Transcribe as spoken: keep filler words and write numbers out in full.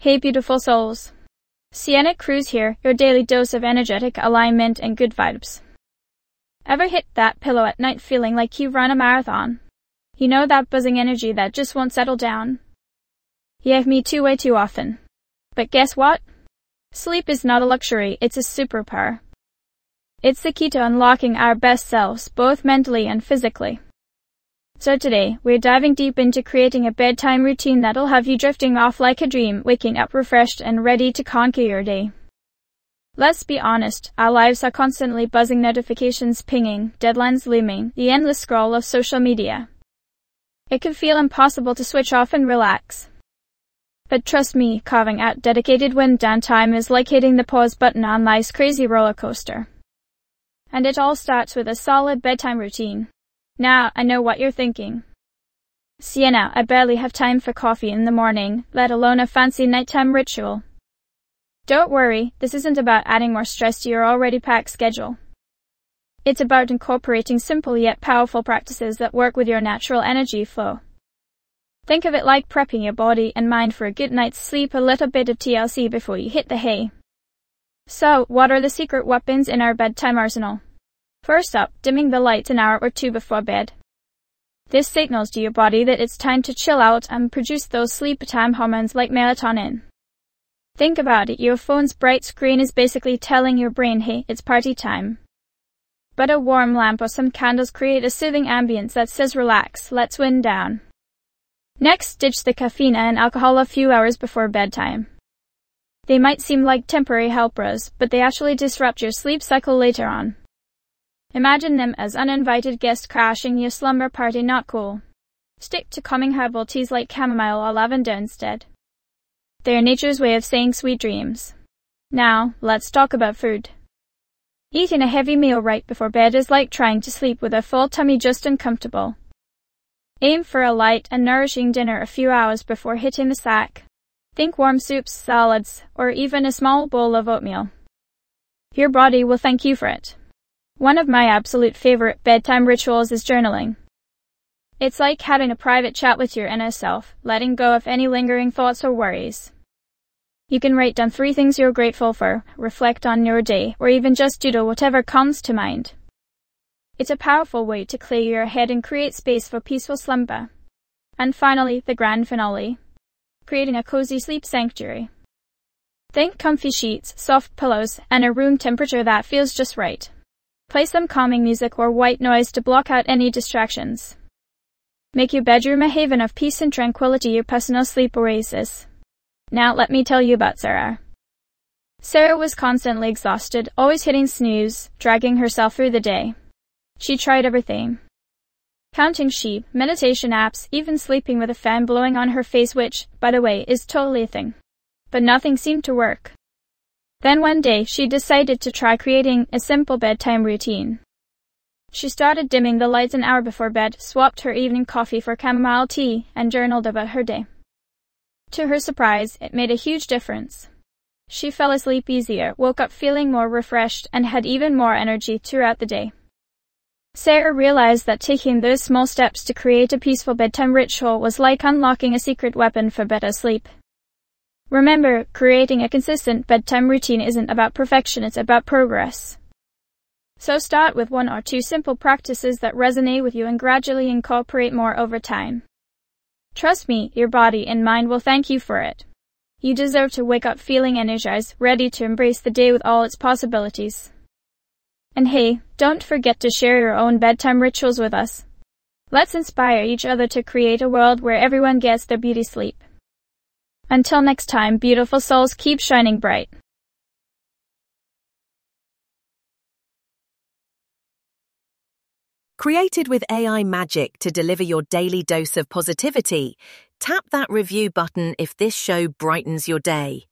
Hey beautiful souls. Sienna Cruz here, your daily dose of energetic alignment and good vibes. Ever hit that pillow at night feeling like you've run a marathon? You know, that buzzing energy that just won't settle down? Yeah, me too, way too often. But guess what? Sleep is not a luxury, it's a superpower. It's the key to unlocking our best selves, both mentally and physically. So today, we're diving deep into creating a bedtime routine that'll have you drifting off like a dream, waking up refreshed and ready to conquer your day. Let's be honest, our lives are constantly buzzing, notifications pinging, deadlines looming, the endless scroll of social media. It can feel impossible to switch off and relax. But trust me, carving out dedicated wind down time is like hitting the pause button on life's crazy roller coaster. And it all starts with a solid bedtime routine. Now, I know what you're thinking. Sienna, I barely have time for coffee in the morning, let alone a fancy nighttime ritual. Don't worry, this isn't about adding more stress to your already packed schedule. It's about incorporating simple yet powerful practices that work with your natural energy flow. Think of it like prepping your body and mind for a good night's sleep, a little bit of T L C before you hit the hay. So, what are the secret weapons in our bedtime arsenal? First up, dimming the lights an hour or two before bed. This signals to your body that it's time to chill out and produce those sleep-time hormones like melatonin. Think about it, your phone's bright screen is basically telling your brain, hey, it's party time. But a warm lamp or some candles create a soothing ambience that says relax, let's wind down. Next, ditch the caffeine and alcohol a few hours before bedtime. They might seem like temporary helpers, but they actually disrupt your sleep cycle later on. Imagine them as uninvited guests crashing your slumber party, not cool. Stick to calming herbal teas like chamomile or lavender instead. They're nature's way of saying sweet dreams. Now, let's talk about food. Eating a heavy meal right before bed is like trying to sleep with a full tummy just uncomfortable. Aim for a light and nourishing dinner a few hours before hitting the sack. Think warm soups, salads, or even a small bowl of oatmeal. Your body will thank you for it. One of my absolute favorite bedtime rituals is journaling. It's like having a private chat with your inner self, letting go of any lingering thoughts or worries. You can write down three things you're grateful for, reflect on your day, or even just doodle whatever comes to mind. It's a powerful way to clear your head and create space for peaceful slumber. And finally, the grand finale. Creating a cozy sleep sanctuary. Think comfy sheets, soft pillows, and a room temperature that feels just right. Play some calming music or white noise to block out any distractions. Make your bedroom a haven of peace and tranquility, your personal sleep oasis. Now let me tell you about Sarah. Sarah was constantly exhausted, always hitting snooze, dragging herself through the day. She tried everything. Counting sheep, meditation apps, even sleeping with a fan blowing on her face, which, by the way, is totally a thing. But nothing seemed to work. Then one day, she decided to try creating a simple bedtime routine. She started dimming the lights an hour before bed, swapped her evening coffee for chamomile tea, and journaled about her day. To her surprise, it made a huge difference. She fell asleep easier, woke up feeling more refreshed, and had even more energy throughout the day. Sarah realized that taking those small steps to create a peaceful bedtime ritual was like unlocking a secret weapon for better sleep. Remember, creating a consistent bedtime routine isn't about perfection, it's about progress. So start with one or two simple practices that resonate with you and gradually incorporate more over time. Trust me, your body and mind will thank you for it. You deserve to wake up feeling energized, ready to embrace the day with all its possibilities. And hey, don't forget to share your own bedtime rituals with us. Let's inspire each other to create a world where everyone gets their beauty sleep. Until next time, beautiful souls, keep shining bright. Created with A I magic to deliver your daily dose of positivity, tap that review button if this show brightens your day.